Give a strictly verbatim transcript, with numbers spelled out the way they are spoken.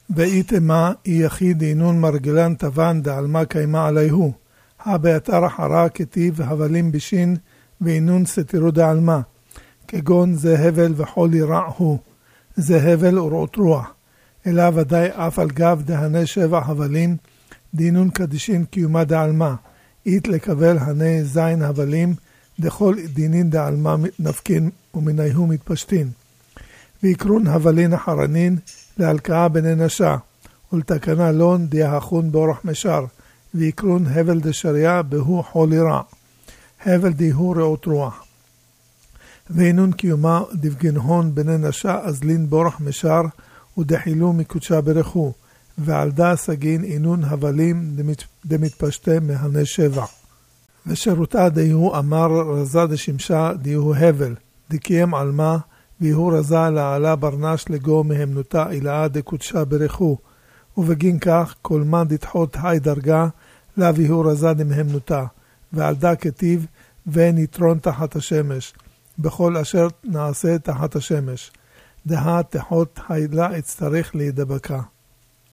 ואיתמה אי יחיד אינון מרגלן טבן דעלמה קיימה עליהו. הבאתר אחרה כתיב הבלים בשין ואינון סתירו דעלמה. כגון זה הבל וחולי רע הוא. זה הבל ורעות רוח. אלא ודאי אף על גב דהנה שבע הבלים דינון קדישין קיומה דעלמה. אית לקבל הנה זין הבלים דכל דינין דעלמה נפקין ומניהו מתפשטין. ויקרון הבלין אחרנין להלקאה בני נשה, ולתקנה לון דיהחון באורח משר, ויקרון הבל דשריה בהו חולי רע, הבל דיהו רעות רוח. ואינון קיומה דבגנהון בני נשה אזלין באורח משר, ודחילו מקודשה ברכו, ועל דה סגין אינון הבלים דמת, דמתפשטה מהנה שבע. ושירותה דיהו אמר רזה דשמשה דיהו הבל, דקיים עלמה, ויהו רזה לעלה ברנש לגו מהמנותה אילאה דקודשה ברכו, ובגין כך כל מה דתחות היי דרגה, לה ויהו רזה דמהמנותה, ועל דה כתיב ונתרון תחת השמש, בכל אשר נעשה תחת השמש, דה תחות הילה אצטרך להידבקה.